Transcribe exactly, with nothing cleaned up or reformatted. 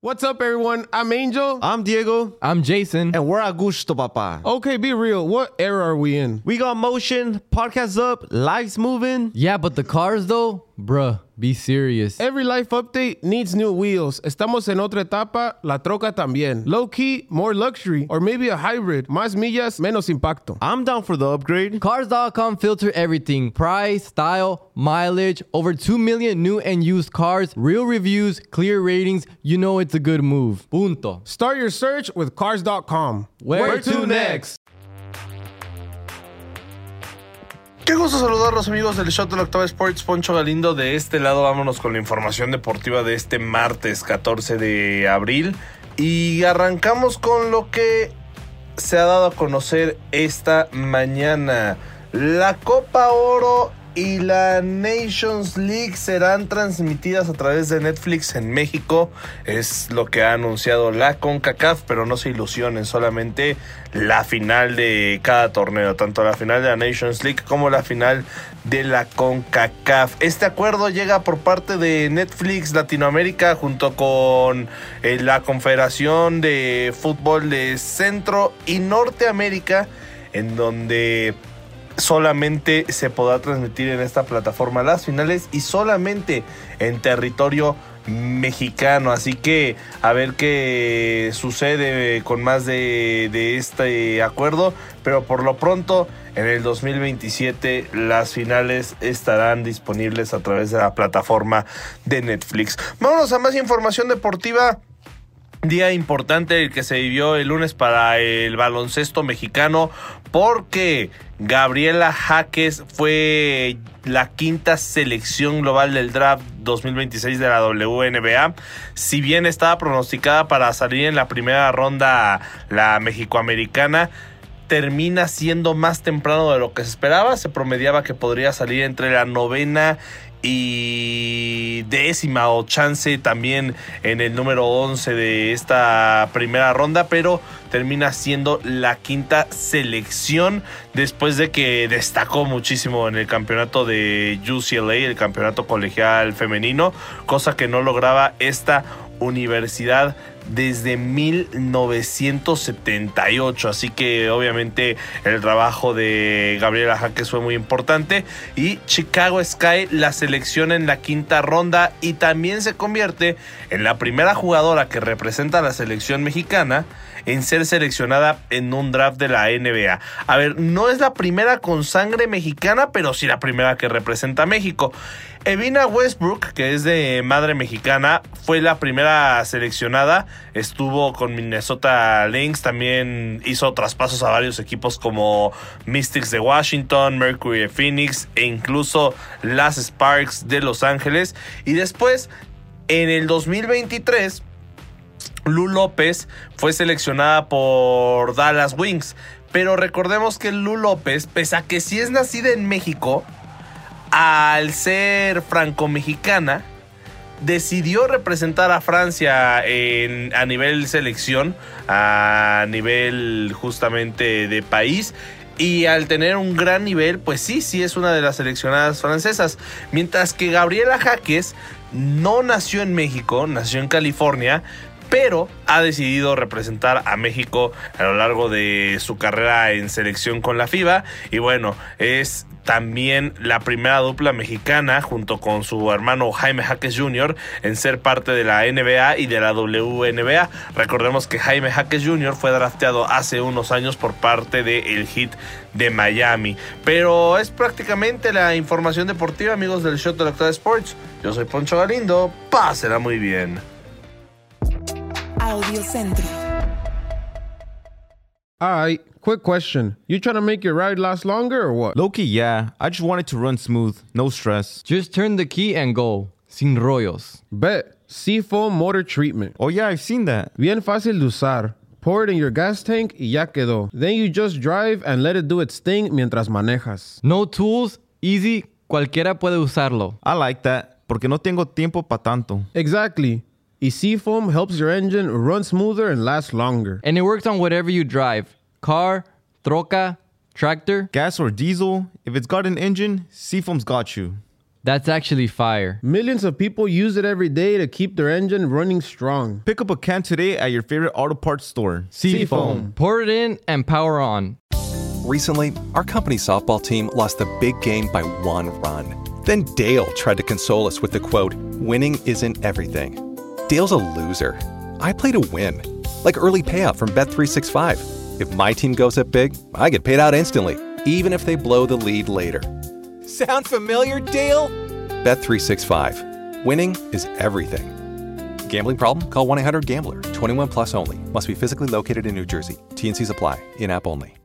What's up, everyone? I'm Angel. I'm Diego. I'm Jason. And we're Augusto, papa. Okay, be real. What era are we in? We got motion, podcasts up, lives moving. Yeah, but the cars though? Bruh, be serious. Every life update needs new wheels. Estamos en otra etapa, la troca también. Low key, more luxury, or maybe a hybrid. Más millas, menos impacto. I'm down for the upgrade. Cars dot com filter everything. Price, style, mileage, over two million new and used cars, real reviews, clear ratings. You know it's a good move. Punto. Start your search with cars dot com. Where, Where to next? Qué gusto saludarlos, amigos del Shot de la Octava Sports. Poncho Galindo de este lado. Vámonos con la información deportiva de este martes catorce de abril. Y arrancamos con lo que se ha dado a conocer esta mañana. La Copa Oro y la Nations League serán transmitidas a través de Netflix en México. Es lo que ha anunciado la CONCACAF, pero no se ilusionen, solamente la final de cada torneo, tanto la final de la Nations League como la final de la CONCACAF. Este acuerdo llega por parte de Netflix Latinoamérica junto con eh, la Confederación de Fútbol de Centro y Norteamérica, en donde solamente se podrá transmitir en esta plataforma las finales y solamente en territorio mexicano. Así que a ver qué sucede con más de, de este acuerdo, pero por lo pronto en el dos mil veintisiete las finales estarán disponibles a través de la plataforma de Netflix. Vámonos a más información deportiva. Día importante el que se vivió el lunes para el baloncesto mexicano, porque Gabriela Jaques fue la quinta selección global del draft dos mil veintiséis de la W N B A. Si bien estaba pronosticada para salir en la primera ronda la mexicoamericana, termina siendo más temprano de lo que se esperaba. Se promediaba que podría salir entre la novena y décima o chance también en el número once de esta primera ronda, pero termina siendo la quinta selección después de que destacó muchísimo en el campeonato de U C L A, el campeonato colegial femenino, cosa que no lograba esta universidad desde mil novecientos setenta y ocho. Así que obviamente el trabajo de Gabriela Jaques fue muy importante, y Chicago Sky la selecciona en la quinta ronda y también se convierte en la primera jugadora que representa a la selección mexicana en ser seleccionada en un draft de la N B A. A ver, no es la primera con sangre mexicana, pero sí la primera que representa a México. Evina Westbrook, que es de madre mexicana, fue la primera seleccionada. Estuvo con Minnesota Lynx, también hizo traspasos a varios equipos como Mystics de Washington, Mercury de Phoenix e incluso las Sparks de Los Ángeles. Y después, en el dos mil veintitrés, Lu López fue seleccionada por Dallas Wings. Pero recordemos que Lu López, pese a que sí es nacida en México, al ser franco-mexicana, decidió representar a Francia en, a nivel selección, a nivel justamente de país. Y al tener un gran nivel, pues sí, sí es una de las seleccionadas francesas. Mientras que Gabriela Jaques no nació en México, nació en California, pero ha decidido representar a México a lo largo de su carrera en selección con la FIBA. Y bueno, es también la primera dupla mexicana junto con su hermano Jaime Jaques junior en ser parte de la N B A y de la W N B A. Recordemos que Jaime Jaques junior fue drafteado hace unos años por parte del Heat de Miami. Pero es prácticamente la información deportiva, amigos del Shot de la Octava Sports. Yo soy Poncho Galindo. Pásela muy bien. Audio Centro. Alright, quick question. You trying to make your ride last longer or what? Low-key, yeah. I just want it to run smooth. No stress. Just turn the key and go. Sin rollos. Bet. Seafoam Motor Treatment. Oh, yeah, I've seen that. Bien fácil de usar. Pour it in your gas tank y ya quedó. Then you just drive and let it do its thing mientras manejas. No tools, easy, cualquiera puede usarlo. I like that, porque no tengo tiempo pa' tanto. Exactly. Y Seafoam helps your engine run smoother and last longer. And it works on whatever you drive. Car, troca, tractor. Gas or diesel, if it's got an engine, Seafoam's got you. That's actually fire. Millions of people use it every day to keep their engine running strong. Pick up a can today at your favorite auto parts store. Seafoam. Pour it in and power on. Recently, our company softball team lost the big game by one run. Then Dale tried to console us with the quote, "Winning isn't everything." Dale's a loser. I play to win. Like early payout from Bet three sixty-five. If my team goes up big, I get paid out instantly, even if they blow the lead later. Sound familiar, Dale? Bet three sixty-five. Winning is everything. Gambling problem? Call one eight hundred gambler. twenty-one plus only. Must be physically located in New Jersey. T N Cs apply. In-app only.